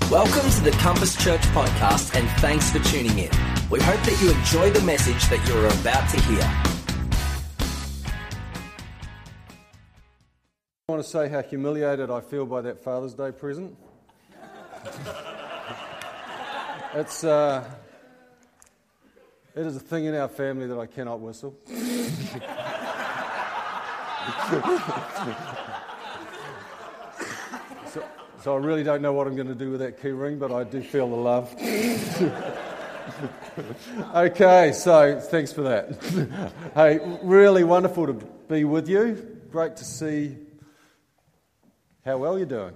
Welcome to the Compass Church podcast, and thanks for tuning in. We hope that you enjoy the message that you're about to hear. I want to say how humiliated I feel by that Father's Day present. It is a thing in our family that I cannot whistle. So I really don't know what I'm going to do with that key ring, but I do feel the love. Okay, so thanks for that. Hey, really wonderful to be with you. Great to see how well you're doing.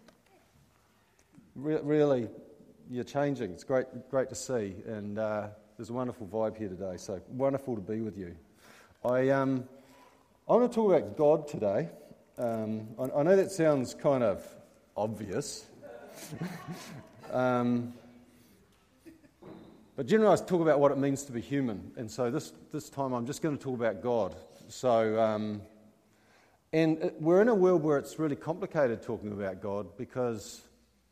Really, you're changing. It's great to see, and there's a wonderful vibe here today. So wonderful to be with you. I'm going to talk about God today. I know that sounds kind of obvious, but generally I talk about what it means to be human, and so this time I'm just going to talk about God. So, and we're in a world where it's really complicated talking about God because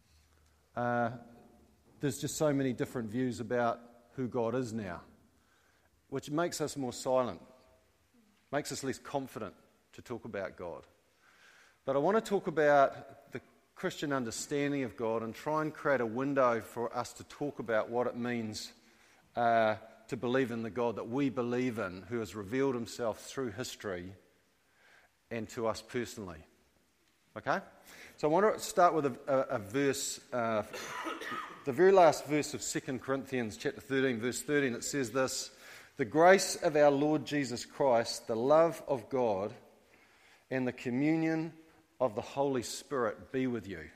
there's just so many different views about who God is now, which makes us more silent, makes us less confident to talk about God. But I want to talk about the Christian understanding of God and try and create a window for us to talk about what it means to believe in the God that we believe in, who has revealed himself through history and to us personally. Okay? So I want to start with a verse, the very last verse of 2 Corinthians chapter 13, verse 13. It says this: "The grace of our Lord Jesus Christ, the love of God, and the communion of the Holy Spirit be with you."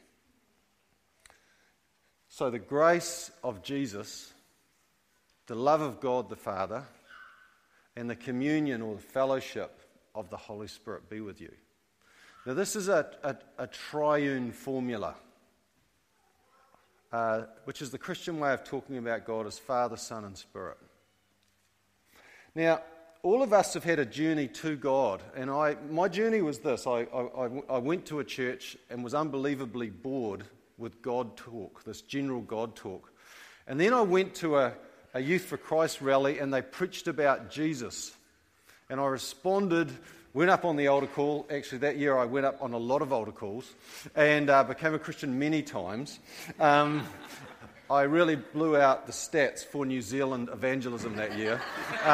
So the grace of Jesus, the love of God the Father, and the communion or the fellowship of the Holy Spirit be with you. Now this is a triune formula, which is the Christian way of talking about God as Father, Son, and Spirit. Now, all of us have had a journey to God, and my journey was this. I went to a church and was unbelievably bored with God talk, this general God talk. And then I went to a Youth for Christ rally, and they preached about Jesus. And I responded, went up on the altar call. Actually, that year I went up on a lot of altar calls and became a Christian many times. I really blew out the stats for New Zealand evangelism that year.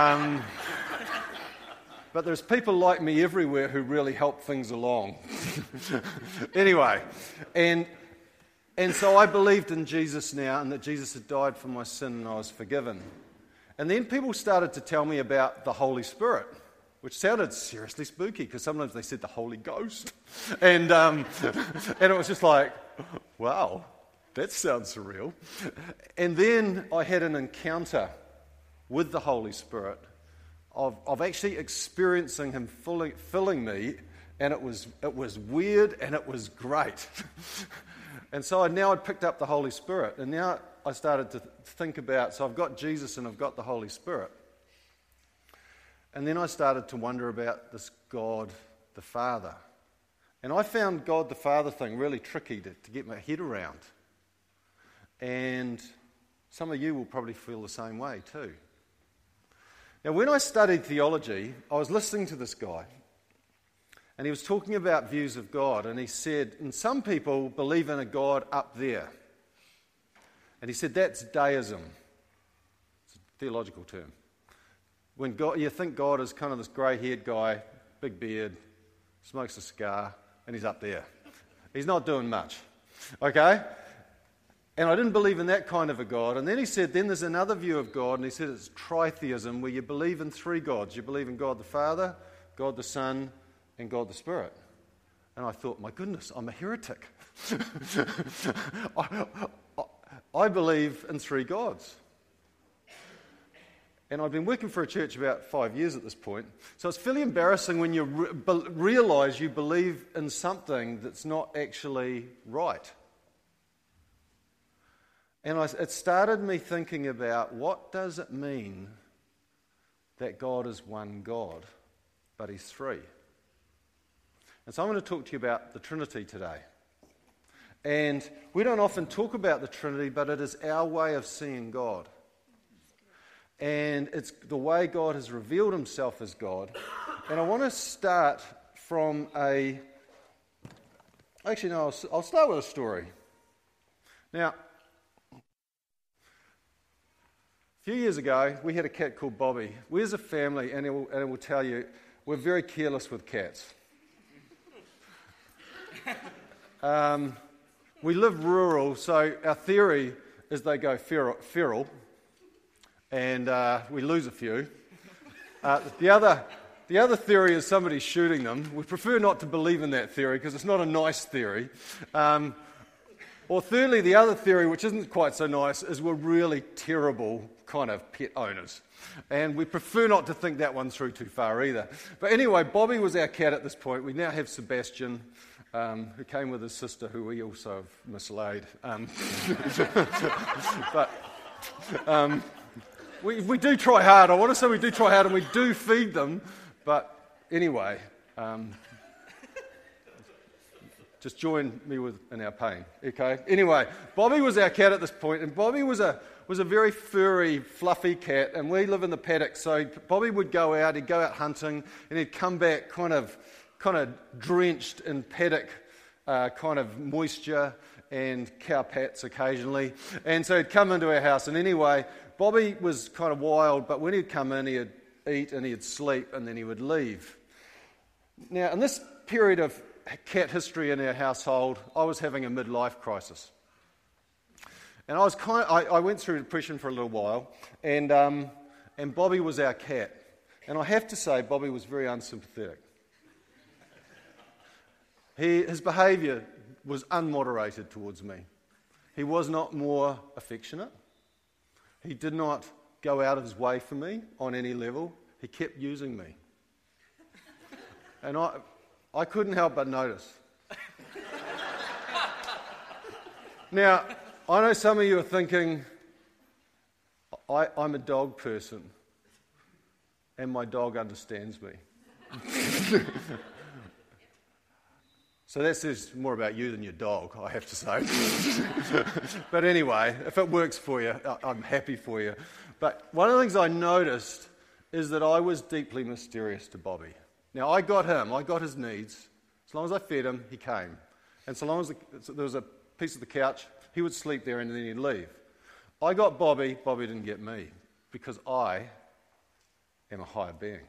But there's people like me everywhere who really help things along. Anyway, and so I believed in Jesus now, and that Jesus had died for my sin and I was forgiven. And then people started to tell me about the Holy Spirit, which sounded seriously spooky because sometimes they said the Holy Ghost. And it was just like, wow, that sounds surreal. And then I had an encounter with the Holy Spirit of actually experiencing him filling me, and it was weird and it was great. And so I'd picked up the Holy Spirit, and now I started to think about, so I've got Jesus and I've got the Holy Spirit. And then I started to wonder about this God the Father. And I found God the Father thing really tricky to get my head around. And some of you will probably feel the same way too. Now, when I studied theology, I was listening to this guy, and he was talking about views of God, and he said, and some people believe in a God up there. And he said, that's deism. It's a theological term. When God, you think God is kind of this grey-haired guy, big beard, smokes a cigar, and he's up there. He's not doing much. Okay? And I didn't believe in that kind of a God. And then he said, then there's another view of God, and he said it's tritheism, where you believe in three gods. You believe in God the Father, God the Son, and God the Spirit. And I thought, my goodness, I'm a heretic. I believe in three gods. And I've been working for a church about 5 years at this point. So it's fairly embarrassing when you realise you believe in something that's not actually right. And it started me thinking about, what does it mean that God is one God, but he's three? And so I'm going to talk to you about the Trinity today. And we don't often talk about the Trinity, but it is our way of seeing God. And it's the way God has revealed himself as God. And I want to start from Actually, no, I'll start with a story. Now, a few years ago, we had a cat called Bobby. We as a family, and I will tell you, we're very careless with cats. We live rural, so our theory is they go feral, and we lose a few. The other theory is somebody's shooting them. We prefer not to believe in that theory because it's not a nice theory. Or thirdly, the other theory, which isn't quite so nice, is we're really terrible kind of pet owners. And we prefer not to think that one through too far either. But anyway, Bobby was our cat at this point. We now have Sebastian, who came with his sister, who we also have mislaid. We do try hard. I want to say we do try hard, and we do feed them. But anyway, just join me in our pain, okay? Anyway, Bobby was our cat at this point, and Bobby was a very furry, fluffy cat, and we live in the paddock, so Bobby would go out, he'd go out hunting, and he'd come back kind of drenched in paddock kind of moisture and cow pats occasionally, and so he'd come into our house, and anyway, Bobby was kind of wild, but when he'd come in, he'd eat and he'd sleep, and then he would leave. Now, in this period of cat history in our household, I was having a midlife crisis. And I went through depression for a little while, and Bobby was our cat. And I have to say, Bobby was very unsympathetic. His behaviour was unmoderated towards me. He was not more affectionate. He did not go out of his way for me on any level. He kept using me. And I couldn't help but notice. Now, I know some of you are thinking, I'm a dog person, and my dog understands me. So that says more about you than your dog, I have to say. But anyway, if it works for you, I'm happy for you. But one of the things I noticed is that I was deeply mysterious to Bobby. Now, I got his needs. As long as I fed him, he came. And so long as there was a piece of the couch, he would sleep there and then he'd leave. I got Bobby didn't get me, because I am a higher being.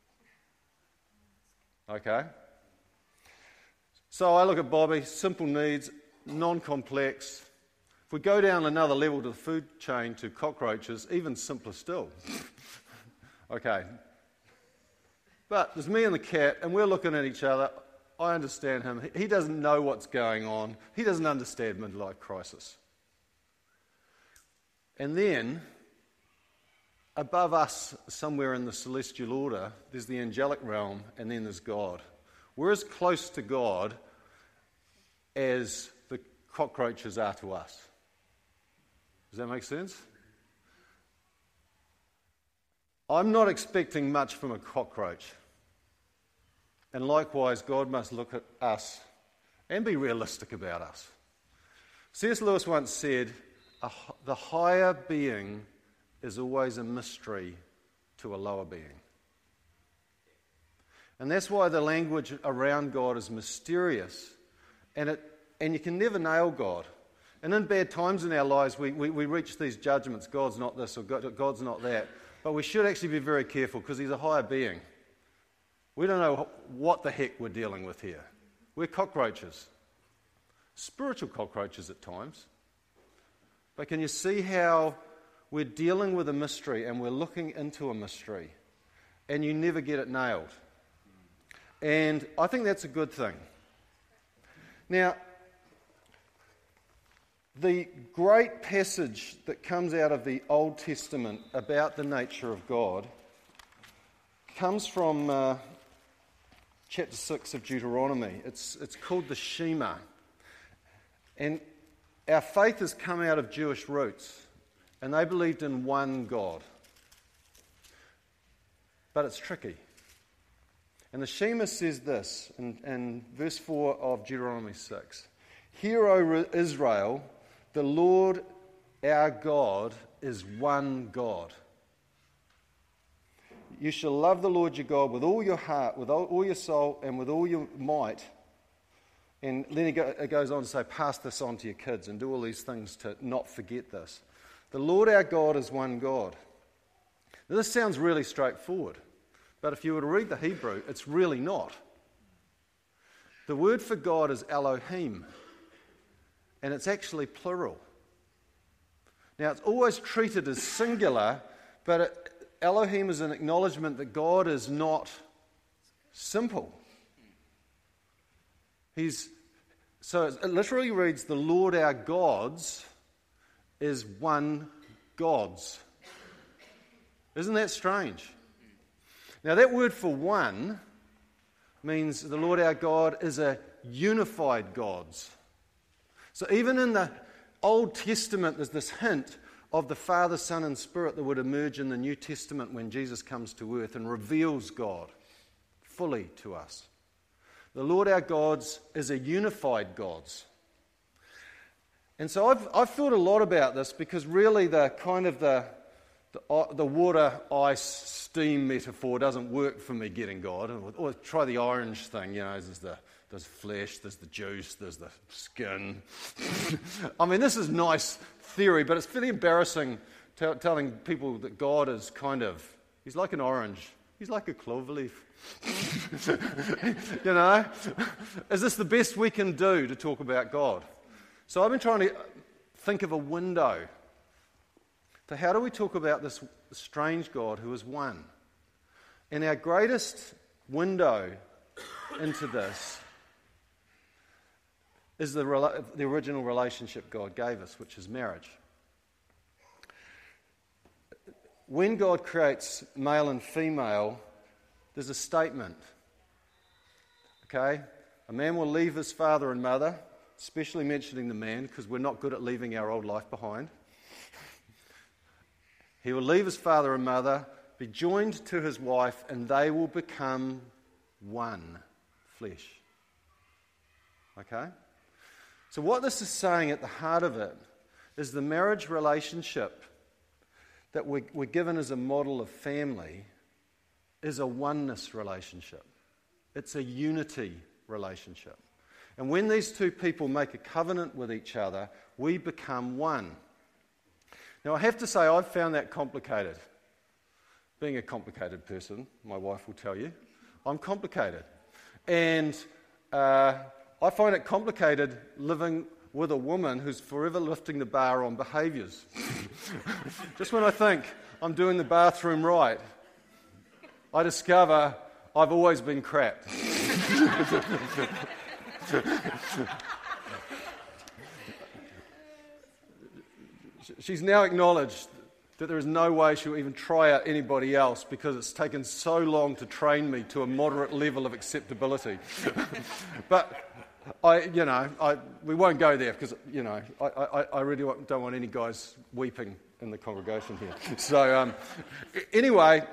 Okay? So I look at Bobby, simple needs, non-complex. If we go down another level to the food chain to cockroaches, even simpler still. Okay. But there's me and the cat, and we're looking at each other. I understand him. He doesn't know what's going on. He doesn't understand midlife crisis. And then, above us, somewhere in the celestial order, there's the angelic realm, and then there's God. We're as close to God as the cockroaches are to us. Does that make sense? I'm not expecting much from a cockroach. And likewise, God must look at us and be realistic about us. C.S. Lewis once said, the higher being is always a mystery to a lower being. And that's why the language around God is mysterious. And you can never nail God. And in bad times in our lives, we reach these judgments. God's not this or God's not that. But we should actually be very careful because he's a higher being. We don't know what the heck we're dealing with here. We're cockroaches. Spiritual cockroaches at times. But can you see how we're dealing with a mystery and we're looking into a mystery and you never get it nailed? And I think that's a good thing. Now, the great passage that comes out of the Old Testament about the nature of God comes from chapter 6 of Deuteronomy. It's called the Shema. And our faith has come out of Jewish roots, and they believed in one God. But it's tricky. And the Shema says this in verse 4 of Deuteronomy 6. Hear, O Israel, the Lord our God is one God. You shall love the Lord your God with all your heart, with all your soul, and with all your might. And then it goes on to say, pass this on to your kids and do all these things to not forget this. The Lord our God is one God. Now, this sounds really straightforward, but if you were to read the Hebrew, it's really not. The word for God is Elohim, and it's actually plural. Now, it's always treated as singular, but Elohim is an acknowledgement that God is not simple. So it literally reads, the Lord our gods is one gods. Isn't that strange? Now that word for one means the Lord our God is a unified gods. So even in the Old Testament, there's this hint of the Father, Son, and Spirit that would emerge in the New Testament when Jesus comes to earth and reveals God fully to us. The Lord our gods is a unified gods. And so I've thought a lot about this because really the water, ice, steam metaphor doesn't work for me getting God. Or try the orange thing, there's flesh, there's the juice, there's the skin. I mean, this is nice theory, but it's fairly embarrassing telling people that God is he's like an orange. He's like a clover leaf. Is this the best we can do to talk about God? So I've been trying to think of a window to how do we talk about this strange God who is one. And our greatest window into this is the original relationship God gave us, which is marriage. When God creates male and female, there's a statement. Okay? A man will leave his father and mother, especially mentioning the man, because we're not good at leaving our old life behind. He will leave his father and mother, be joined to his wife, and they will become one flesh. Okay? So what this is saying at the heart of it is the marriage relationship that we're given as a model of family is a oneness relationship. It's a unity relationship. And when these two people make a covenant with each other, we become one. Now, I have to say, I've found that complicated. Being a complicated person, my wife will tell you, I'm complicated. And I find it complicated living with a woman who's forever lifting the bar on behaviours. Just when I think I'm doing the bathroom right, I discover I've always been crap. She's now acknowledged that there is no way she'll even try out anybody else because it's taken so long to train me to a moderate level of acceptability. But we won't go there because I really don't want any guys weeping in the congregation here. So anyway,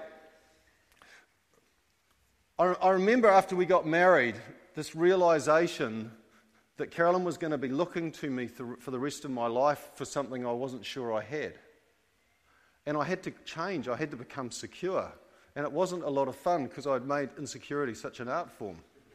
I remember after we got married, this realization that Carolyn was going to be looking to me for the rest of my life for something I wasn't sure I had. And I had to change. I had to become secure. And it wasn't a lot of fun because I'd made insecurity such an art form.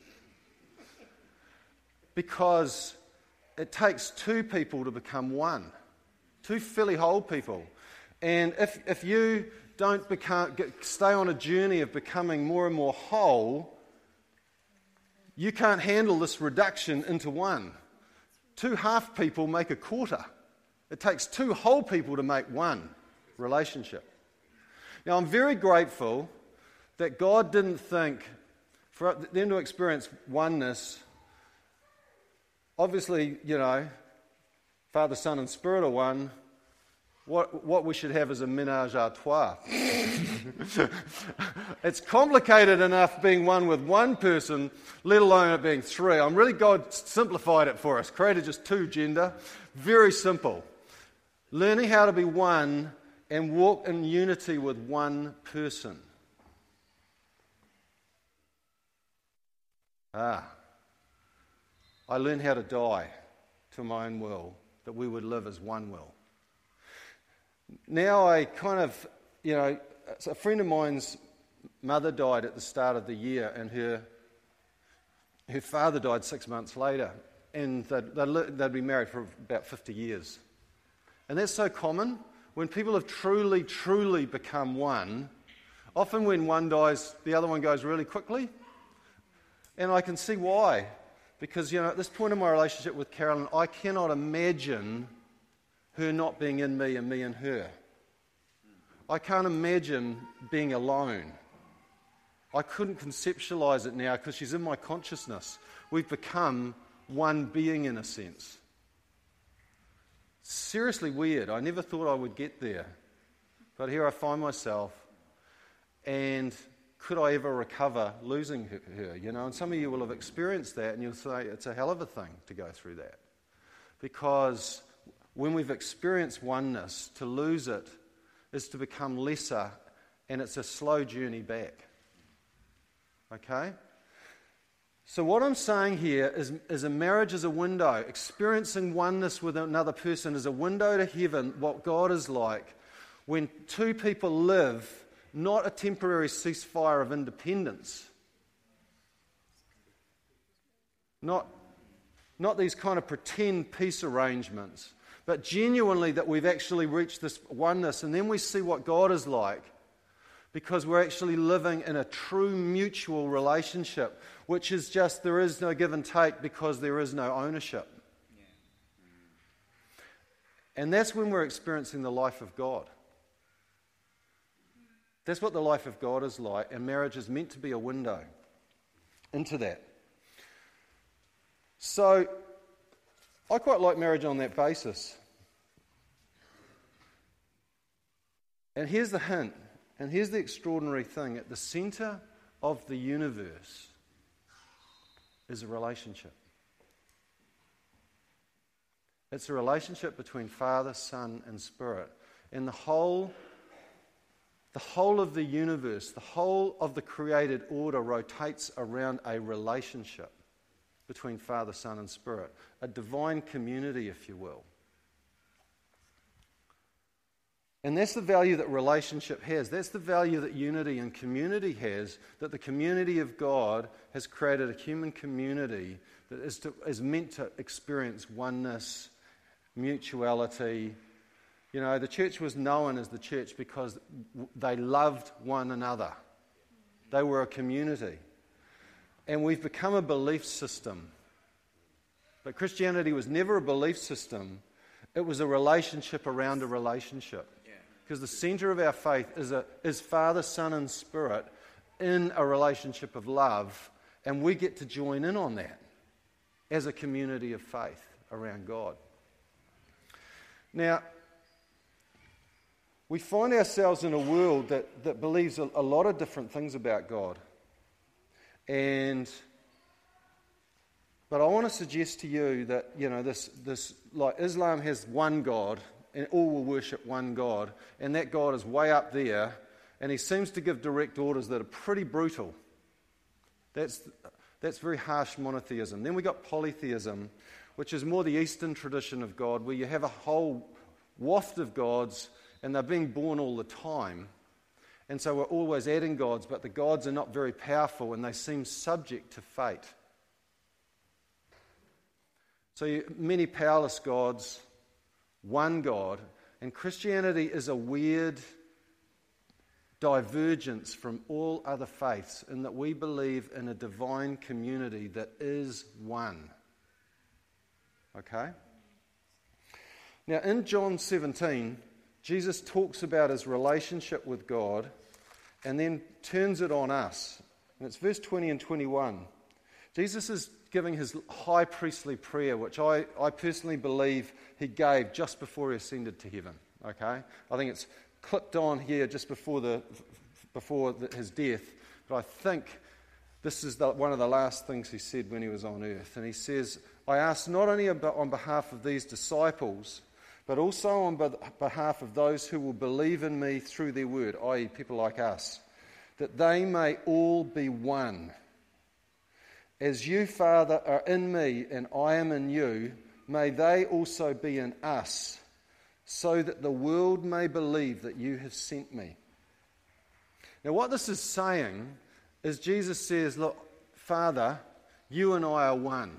Because it takes two people to become one. Two fairly whole people. And if you don't stay on a journey of becoming more and more whole, you can't handle this reduction into one. Two half people make a quarter. It takes two whole people to make one relationship. Now, I'm very grateful that God didn't think for them to experience oneness. Obviously, Father, Son, and Spirit are one. What we should have is a ménage à trois. It's complicated enough being one with one person, let alone it being three. God simplified it for us, created just two gender. Very simple. Learning how to be one and walk in unity with one person. I learned how to die. to my own will, that we would live as one will. Now I kind of, a friend of mine's mother died at the start of the year, and her father died 6 months later, and they'd been married for about 50 years. And that's so common. When people have truly, truly become one, often when one dies, the other one goes really quickly. And I can see why. Because, at this point in my relationship with Carolyn, I cannot imagine her not being in me and me in her. I can't imagine being alone. I couldn't conceptualize it now because she's in my consciousness. We've become one being in a sense. Seriously weird. I never thought I would get there. But here I find myself, and could I ever recover losing her? And some of you will have experienced that, and you'll say it's a hell of a thing to go through that. Because when we've experienced oneness, to lose it is to become lesser, and it's a slow journey back. Okay? So what I'm saying here is a marriage is a window. Experiencing oneness with another person is a window to heaven, what God is like when two people live, not a temporary ceasefire of independence. Not these kind of pretend peace arrangements, but genuinely that we've actually reached this oneness, and then we see what God is like because we're actually living in a true mutual relationship, which is just there is no give and take because there is no ownership. And that's when we're experiencing the life of God. That's what the life of God is like, and marriage is meant to be a window into that. So, I quite like marriage on that basis. And here's the hint, and here's the extraordinary thing. At the center of the universe is a relationship. It's a relationship between Father, Son, and Spirit. And the whole of the universe, the whole of the created order rotates around a relationship between Father, Son, and Spirit. A divine community, if you will. And that's the value that relationship has. That's the value that unity and community has, that the community of God has created a human community that is meant to experience oneness, mutuality. The church was known as the church because they loved one another. They were a community. And we've become a belief system. But Christianity was never a belief system. It was a relationship around a relationship. Because the center of our faith is Father, Son, and Spirit in a relationship of love, and we get to join in on that as a community of faith around God. Now, we find ourselves in a world that believes a lot of different things about God. But I want to suggest to you that, this like Islam has one God, and all will worship one God, and that God is way up there, and he seems to give direct orders that are pretty brutal. That's very harsh monotheism. Then we got polytheism, which is more the Eastern tradition of God, where you have a whole waft of gods, and they're being born all the time. And so we're always adding gods, but the gods are not very powerful, and they seem subject to fate. So many powerless gods, one God, and Christianity is a weird divergence from all other faiths in that we believe in a divine community that is one. Okay? Now in John 17, Jesus talks about his relationship with God and then turns it on us. And it's verse 20 and 21. Jesus is giving his high priestly prayer, which I personally believe he gave just before he ascended to heaven. Okay, I think it's clipped on here just before his death, but I think this is one of the last things he said when he was on earth. And he says, "I ask not only on behalf of these disciples, but also on behalf of those who will believe in me through their word," i.e. people like us, "that they may all be one. As you, Father, are in me and I am in you, may they also be in us, so that the world may believe that you have sent me. Now what this is saying is Jesus says, look, Father, you and I are one.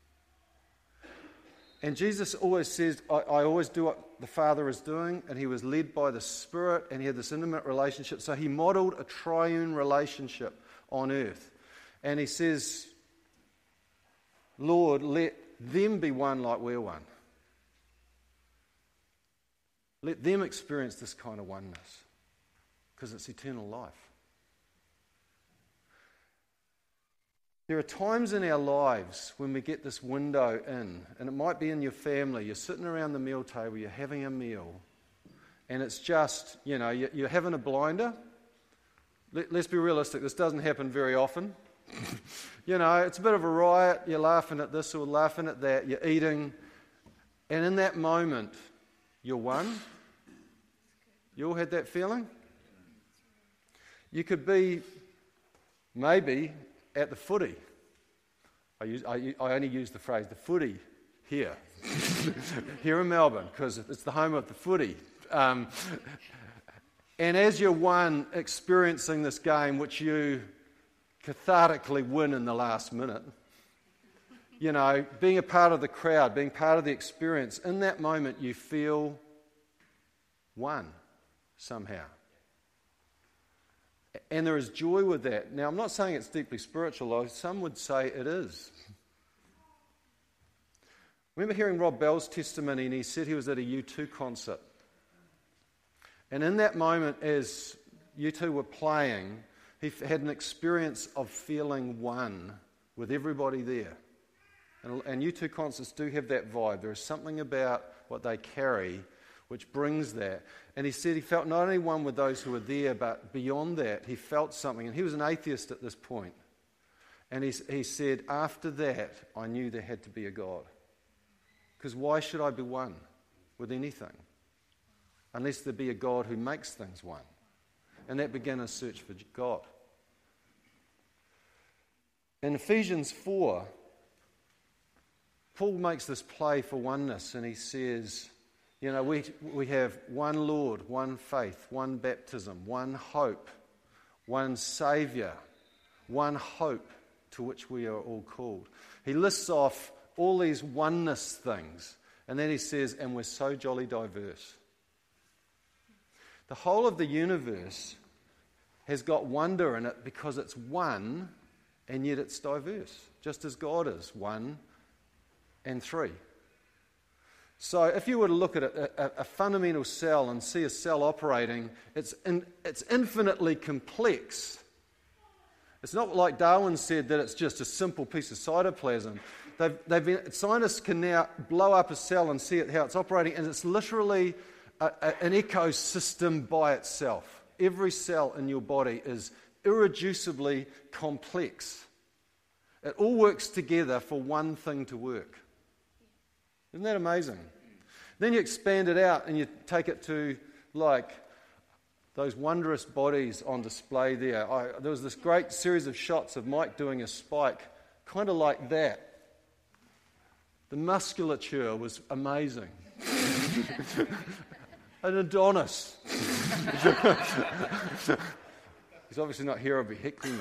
And Jesus always says, I always do what the Father is doing, and he was led by the Spirit, and he had this intimate relationship. So he modeled a triune relationship on earth. And he says, Lord, let them be one like we're one. Let them experience this kind of oneness, because it's eternal life. There are times in our lives when we get this window in, and it might be in your family. You're sitting around the meal table, you're having a meal, and it's just, you're having a blinder. Let's be realistic, this doesn't happen very often. It's a bit of a riot, you're laughing at this or laughing at that, you're eating, and in that moment, you're one. You all had that feeling? You could be, maybe, at the footy. I only use the phrase, the footy, here. Here in Melbourne, because it's the home of the footy. And as you're one experiencing this game, which you cathartically win in the last minute, being a part of the crowd, being part of the experience, in that moment you feel one somehow. And there is joy with that. Now, I'm not saying it's deeply spiritual, though. Some would say it is. I remember hearing Rob Bell's testimony, and he said he was at a U2 concert. And in that moment, as U2 were playing, he had an experience of feeling one with everybody there. And U2 concerts do have that vibe. There is something about what they carry which brings that. And he said he felt not only one with those who were there, but beyond that, he felt something. And he was an atheist at this point. And he said, after that, I knew there had to be a God. Because why should I be one with anything? Unless there be a God who makes things one. And that began a search for God. In Ephesians 4, Paul makes this play for oneness, and he says, we have one Lord, one faith, one baptism, one hope, one Saviour, one hope to which we are all called. He lists off all these oneness things, and then he says, and we're so jolly diverse. The whole of the universe has got wonder in it because it's one, and yet it's diverse, just as God is one and three. So if you were to look at a fundamental cell and see a cell operating, it's infinitely complex. It's not like Darwin said that it's just a simple piece of cytoplasm. Scientists can now blow up a cell and see how it's operating, and it's literally an ecosystem by itself. Every cell in your body is irreducibly complex. It all works together for one thing to work. Isn't that amazing? Then you expand it out and you take it to like those wondrous bodies on display there. There was this great series of shots of Mike doing a spike, kind of like that. The musculature was amazing. An Adonis. He's obviously not here, I'll be heckling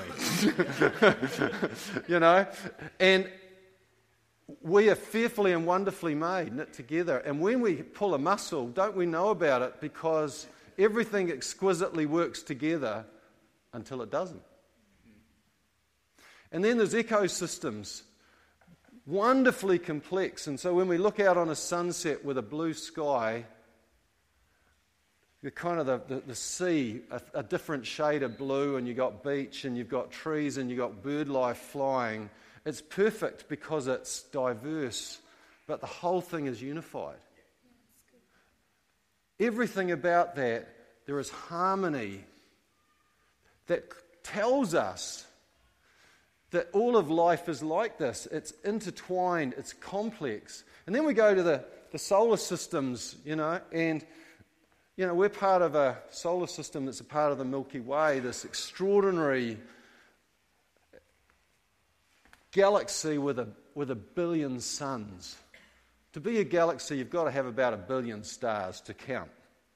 me. And we are fearfully and wonderfully made, knit together. And when we pull a muscle, don't we know about it? Because everything exquisitely works together until it doesn't. And then there's ecosystems, wonderfully complex. And so when we look out on a sunset with a blue sky, you're kind of the sea, a different shade of blue, and you've got beach, and you've got trees, and you've got bird life flying. It's perfect because it's diverse, but the whole thing is unified. Everything about that, there is harmony that tells us that all of life is like this. It's intertwined, it's complex. And then we go to the solar systems, and we're part of a solar system that's a part of the Milky Way, this extraordinary galaxy with a billion suns. To be a galaxy, you've got to have about 1 billion stars to count.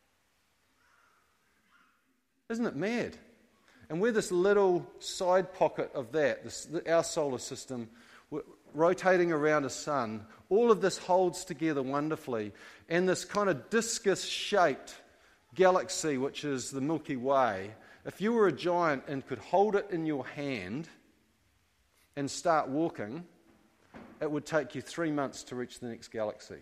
Isn't it mad? And we're this little side pocket of that, our solar system, rotating around a sun. All of this holds together wonderfully. And this kind of discus-shaped galaxy, which is the Milky Way, if you were a giant and could hold it in your hand and start walking, it would take you 3 months to reach the next galaxy.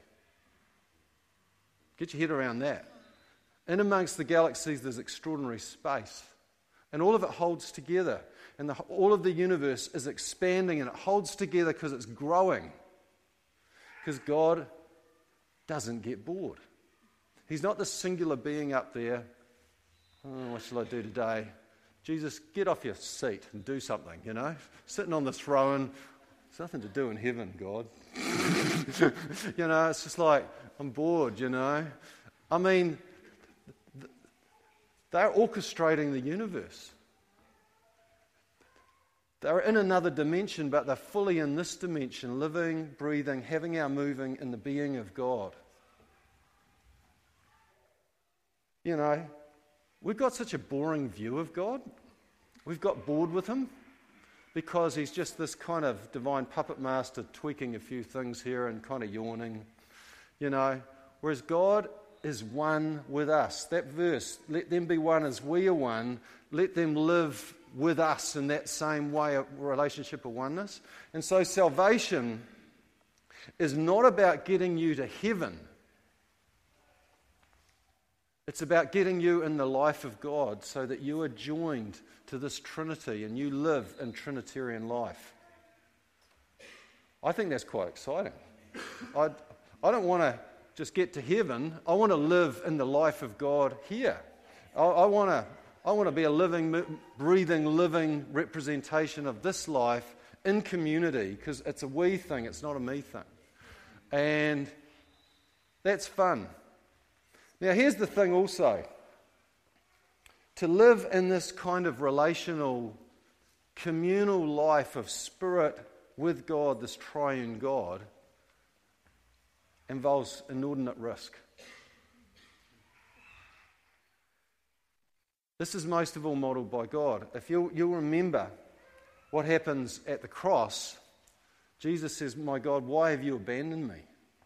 Get your head around that. In amongst the galaxies, there's extraordinary space. And all of it holds together. And all of the universe is expanding, and it holds together because it's growing. Because God doesn't get bored. He's not this singular being up there. Oh, what shall I do today? Jesus, get off your seat and do something, Sitting on the throne. There's nothing to do in heaven, God. It's just like, I'm bored, I mean, they're orchestrating the universe. They're in another dimension, but they're fully in this dimension, living, breathing, having our moving in the being of God. We've got such a boring view of God. We've got bored with him because he's just this kind of divine puppet master tweaking a few things here and kind of yawning, Whereas God is one with us. That verse, let them be one as we are one, let them live with us in that same way of relationship of oneness. And so salvation is not about getting you to heaven. It's about getting you in the life of God so that you are joined to this Trinity and you live in Trinitarian life. I think that's quite exciting. I don't want to just get to heaven. I want to live in the life of God here. I want to be a living, breathing, living representation of this life in community, because it's a we thing, it's not a me thing. And that's fun. Now, here's the thing also. To live in this kind of relational, communal life of spirit with God, this triune God, involves inordinate risk. This is most of all modelled by God. If you'll remember what happens at the cross, Jesus says, "My God, why have you abandoned me?"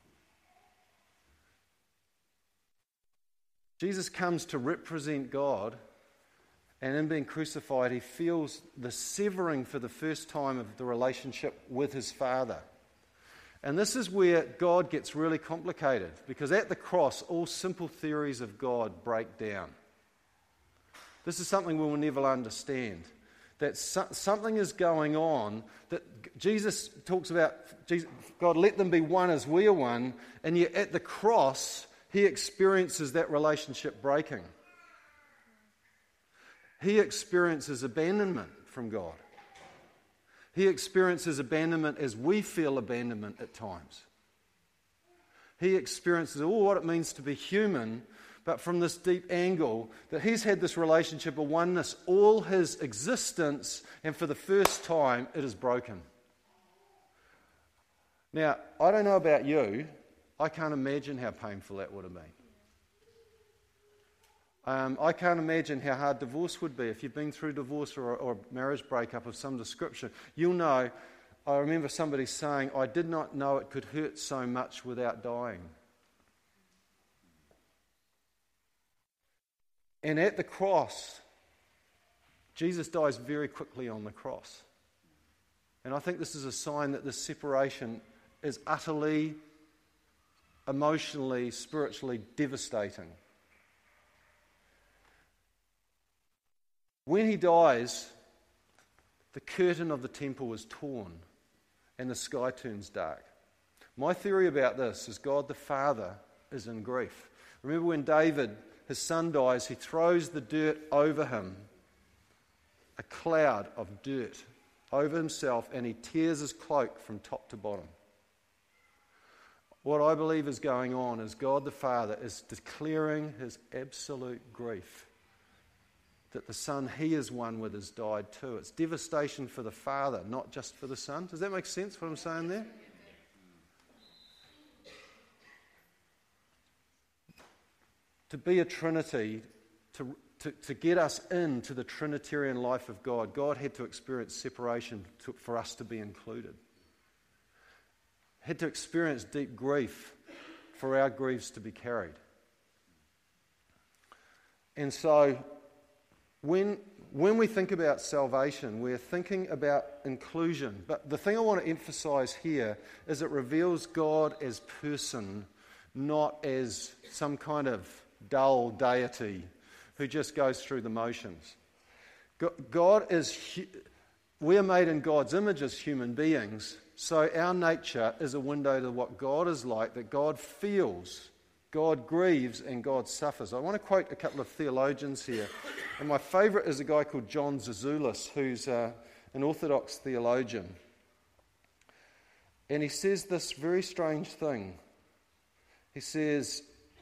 Jesus comes to represent God, and in being crucified, he feels the severing for the first time of the relationship with his Father. And this is where God gets really complicated, because at the cross, all simple theories of God break down. This is something we will never understand. That something is going on, that Jesus talks about, God, let them be one as we are one, and yet at the cross, he experiences that relationship breaking. He experiences abandonment from God. He experiences abandonment as we feel abandonment at times. He experiences all what it means to be human, but from this deep angle that he's had this relationship of oneness all his existence, and for the first time it is broken. Now, I don't know about you, I can't imagine how painful that would have been. I can't imagine how hard divorce would be. If you've been through divorce or a marriage breakup of some description, you'll know. I remember somebody saying, "I did not know it could hurt so much without dying." And at the cross, Jesus dies very quickly on the cross. And I think this is a sign that this separation is utterly, emotionally, spiritually devastating. When he dies, the curtain of the temple is torn and the sky turns dark. My theory about this is God the Father is in grief. Remember when David, his son, dies, he throws the dirt over him, a cloud of dirt over himself, and he tears his cloak from top to bottom. What I believe is going on is God the Father is declaring his absolute grief that the Son he is one with has died too. It's devastation for the Father, not just for the Son. Does that make sense, what I'm saying there? to be a Trinity, to get us into the Trinitarian life of God, God had to experience separation for us to be included. Had to experience deep grief for our griefs to be carried. And so, when we think about salvation, we're thinking about inclusion. But the thing I want to emphasize here is it reveals God as person, not as some kind of dull deity who just goes through the motions. God is, we are made in God's image as human beings, so our nature is a window to what God is like, that God feels, God grieves, and God suffers. I want to quote a couple of theologians here, and my favourite is a guy called John Zizioulas, who's an Orthodox theologian. And he says this very strange thing. He says,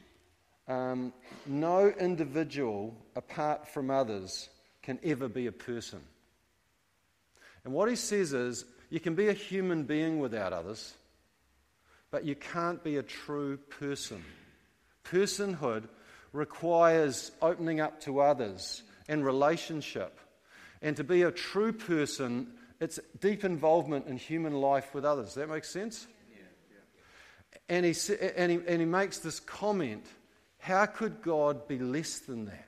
no individual apart from others can ever be a person. And what he says is, you can be a human being without others, but you can't be a true person. Personhood requires opening up to others and relationship. And to be a true person, it's deep involvement in human life with others. Does that make sense? Yeah. And he makes this comment, how could God be less than that?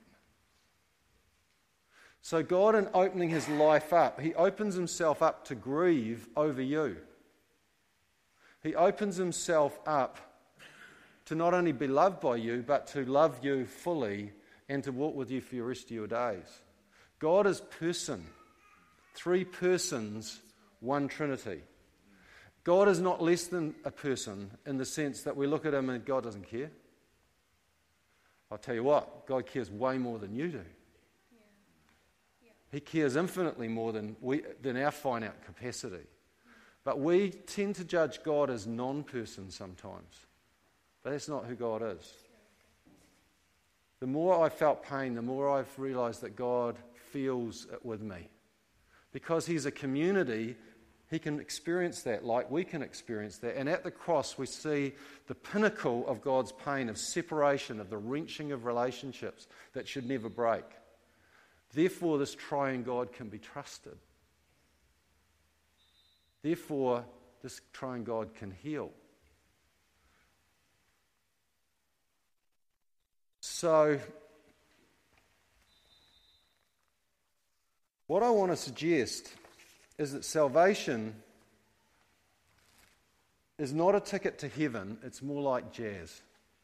So God, in opening his life up, he opens himself up to grieve over you. He opens himself up to not only be loved by you, but to love you fully and to walk with you for the rest of your days. God is person. 3 persons, 1 Trinity. God is not less than a person in the sense that we look at him and God doesn't care. I'll tell you what, God cares way more than you do. He cares infinitely more than our finite capacity. But we tend to judge God as non-person sometimes. But that's not who God is. The more I felt pain, the more I've realised that God feels it with me. Because he's a community, he can experience that like we can experience that. And at the cross we see the pinnacle of God's pain, of separation, of the wrenching of relationships that should never break. Therefore, this triune God can be trusted. Therefore, this triune God can heal. So, what I want to suggest is that salvation is not a ticket to heaven, it's more like jazz.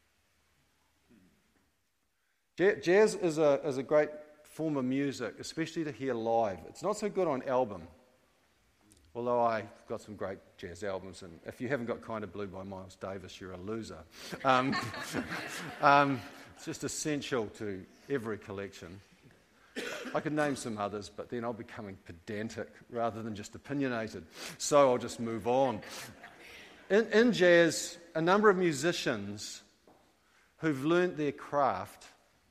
Jazz is a great form of music, especially to hear live. It's not so good on album, although I've got some great jazz albums, and if you haven't got Kind of Blue by Miles Davis, you're a loser. It's just essential to every collection. I could name some others, but then I'll be becoming pedantic rather than just opinionated, so I'll just move on. In jazz, a number of musicians who've learnt their craft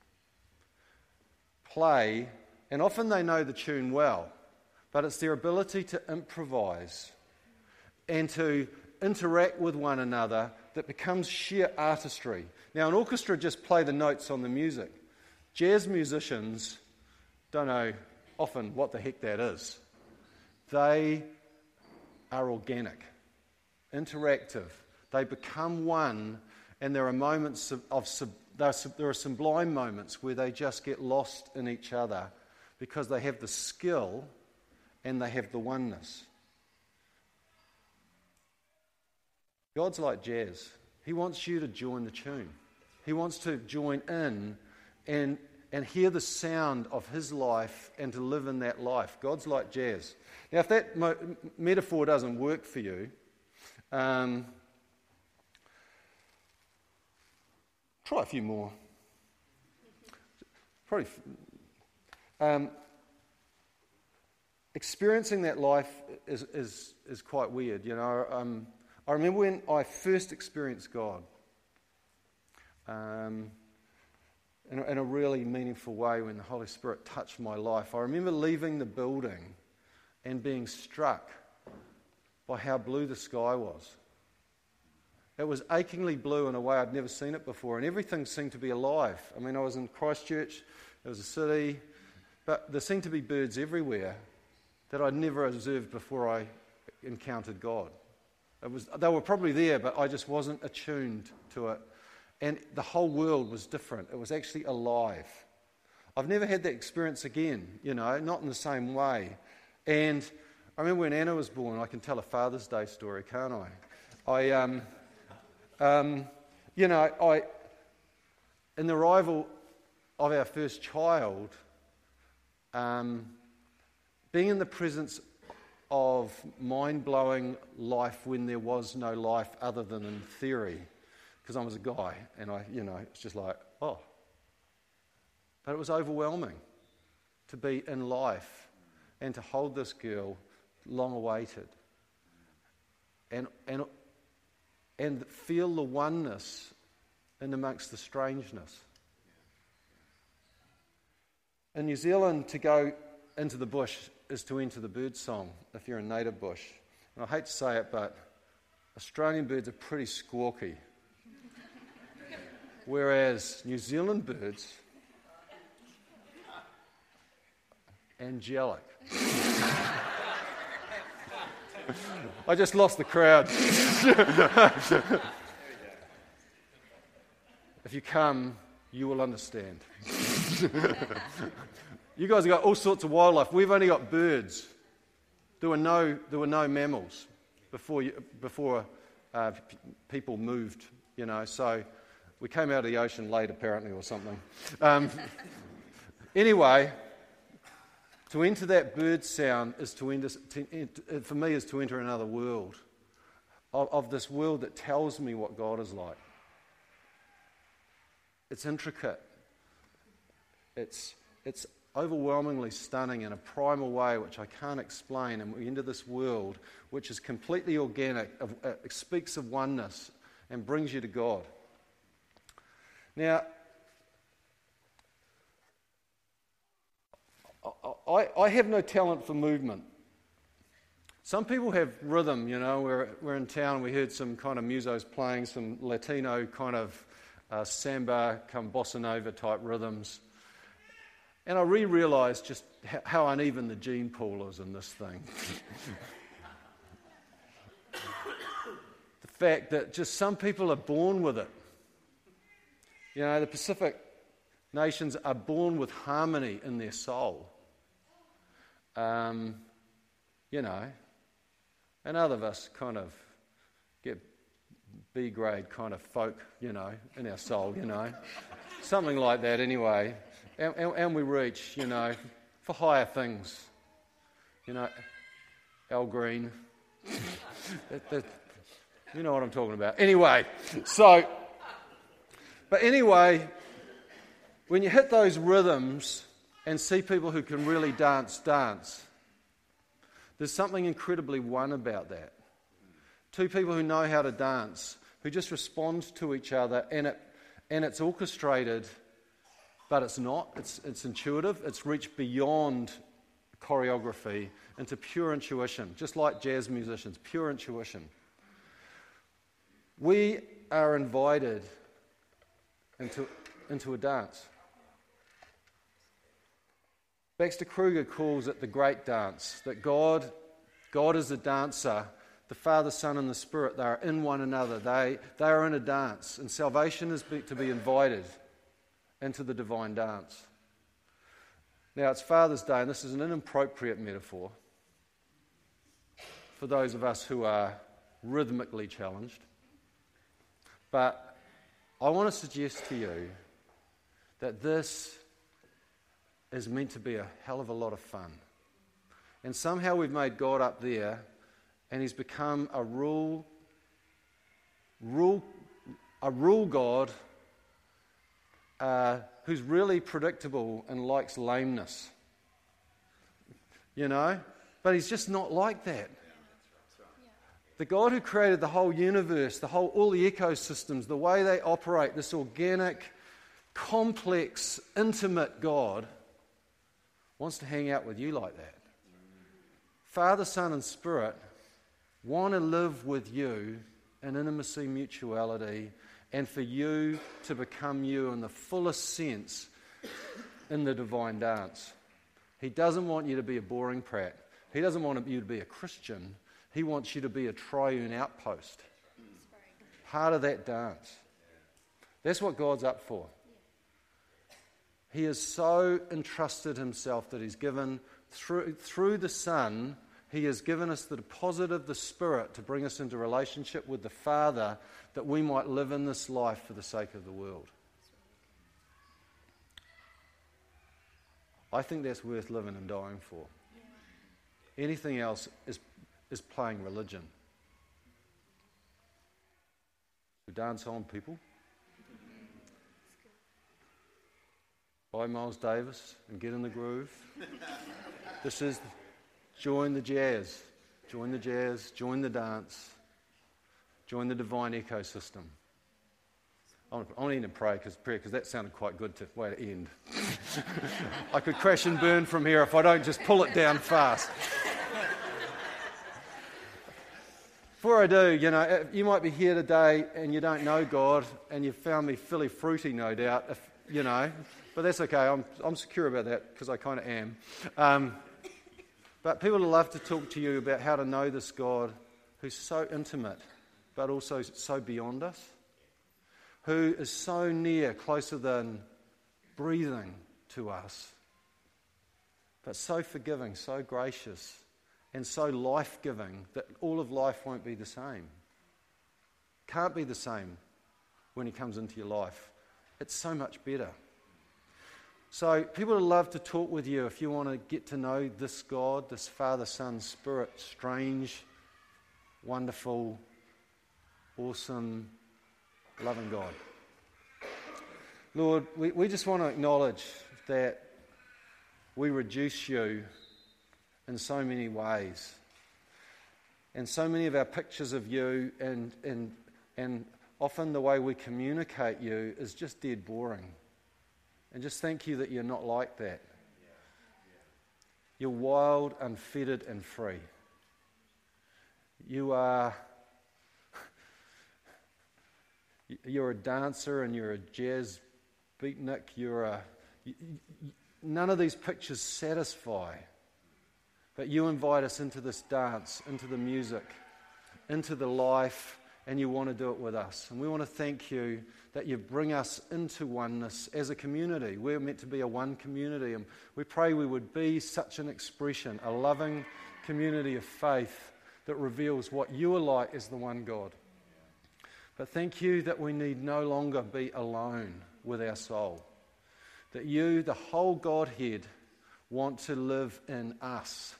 play, and often they know the tune well, but it's their ability to improvise and to interact with one another that becomes sheer artistry. Now, an orchestra just play the notes on the music. Jazz musicians don't know often what the heck that is. They are organic, interactive. They become one, and there are moments there are sublime moments where they just get lost in each other because they have the skill and they have the oneness. God's like jazz. He wants you to join the tune. He wants to join in and hear the sound of his life and to live in that life. God's like jazz. Now, if that metaphor doesn't work for you, try a few more. Probably experiencing that life is quite weird. You know, I remember when I first experienced God in a really meaningful way when the Holy Spirit touched my life. I remember leaving the building and being struck by how blue the sky was. It was achingly blue in a way I'd never seen it before, and everything seemed to be alive. I mean, I was in Christchurch, it was a city, but there seemed to be birds everywhere that I'd never observed before I encountered God. They were probably there, but I just wasn't attuned to it. And the whole world was different. It was actually alive. I've never had that experience again, not in the same way. And I remember when Anna was born, I can tell a Father's Day story, can't I? In the arrival of our first child, being in the presence of mind-blowing life when there was no life other than in theory, because I was a guy, and it's just like, oh. But it was overwhelming to be in life and to hold this girl long awaited and feel the oneness in amongst the strangeness. In New Zealand, to go into the bush is to enter the bird song if you're in native bush. And I hate to say it, but Australian birds are pretty squawky. Whereas New Zealand birds, angelic. I just lost the crowd. If you come, you will understand. You guys have got all sorts of wildlife. We've only got birds. There were no mammals before people moved. So we came out of the ocean late, apparently, or something. Anyway, to enter that bird sound is for me is to enter another world of this world that tells me what God is like. It's intricate. It's overwhelmingly stunning in a primal way which I can't explain, and we enter this world which is completely organic, speaks of oneness and brings you to God. Now, I have no talent for movement. Some people have rhythm, we're in town, we heard some kind of musos playing, some Latino kind of samba, bossa nova type rhythms. And I realised just how uneven the gene pool is in this thing. The fact that just some people are born with it. The Pacific nations are born with harmony in their soul. And other of us kind of get B-grade kind of folk, in our soul, something like that anyway. And we reach, for higher things. Al Green. You know what I'm talking about. Anyway, but anyway, when you hit those rhythms and see people who can really dance, there's something incredibly one about that. Two people who know how to dance, who just respond to each other, and it's orchestrated. But it's not. It's intuitive. It's reached beyond choreography into pure intuition, just like jazz musicians, pure intuition. We are invited into a dance. Baxter Kruger calls it the great dance, that God is a dancer. The Father, Son, and the Spirit, they are in one another. They are in a dance, and salvation is to be invited into the divine dance. Now, it's Father's Day, and this is an inappropriate metaphor for those of us who are rhythmically challenged. But I want to suggest to you that this is meant to be a hell of a lot of fun. And somehow we've made God up there, and he's become a rule God who's really predictable and likes lameness. But he's just not like that. The God who created the whole universe, all the ecosystems, the way they operate, this organic, complex, intimate God, wants to hang out with you like that. Father, Son, and Spirit want to live with you and intimacy, mutuality, and for you to become you in the fullest sense in the divine dance. He doesn't want you to be a boring prat. He doesn't want you to be a Christian. He wants you to be a triune outpost. Part of that dance. That's what God's up for. He has so entrusted himself that he's given, through the Son, he has given us the deposit of the Spirit to bring us into relationship with the Father, that we might live in this life for the sake of the world. I think that's worth living and dying for. Anything else is playing religion. We dance on, people. Buy Miles Davis and get in the groove. This is join the jazz. Join the jazz, join the dance, join the divine ecosystem. I want to pray because that sounded quite good to way to end. I could crash and burn from here if I don't just pull it down fast. Before I do, you might be here today and you don't know God, and you found me fairly fruity, no doubt, but that's okay. I'm secure about that because I kind of am. But people would love to talk to you about how to know this God who's so intimate, but also so beyond us, who is so near, closer than breathing to us, but so forgiving, so gracious, and so life-giving that all of life won't be the same. Can't be the same when he comes into your life. It's so much better. So people would love to talk with you if you want to get to know this God, this Father, Son, Spirit, strange, wonderful, awesome, loving God. Lord, we just want to acknowledge that we reduce you in so many ways. And so many of our pictures of you and often the way we communicate you is just dead boring. And just thank you that you're not like that. You're wild, unfettered, and free. You're a dancer and you're a jazz beatnik. None of these pictures satisfy. But you invite us into this dance, into the music, into the life, and you want to do it with us. And we want to thank you that you bring us into oneness as a community. We're meant to be a one community, and we pray we would be such an expression, a loving community of faith that reveals what you are like as the one God. But thank you that we need no longer be alone with our soul. That you, the whole Godhead, want to live in us.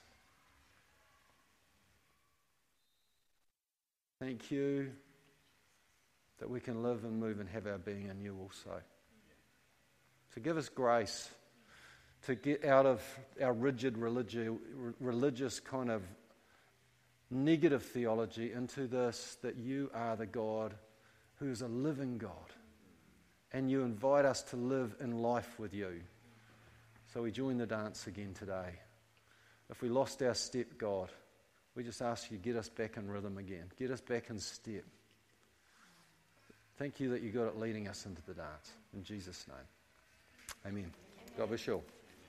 Thank you that we can live and move and have our being in you also. So give us grace to get out of our rigid religious kind of negative theology into this, that you are the God who is a living God. And you invite us to live in life with you. So we join the dance again today. If we lost our step, God, we just ask you to get us back in rhythm again. Get us back in step. Thank you that you got it leading us into the dance. In Jesus' name. Amen. God bless you all.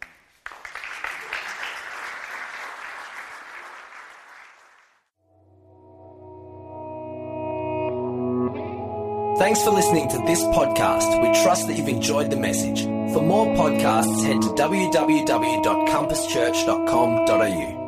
Thanks for listening to this podcast. We trust that you've enjoyed the message. For more podcasts, head to www.compasschurch.com.au.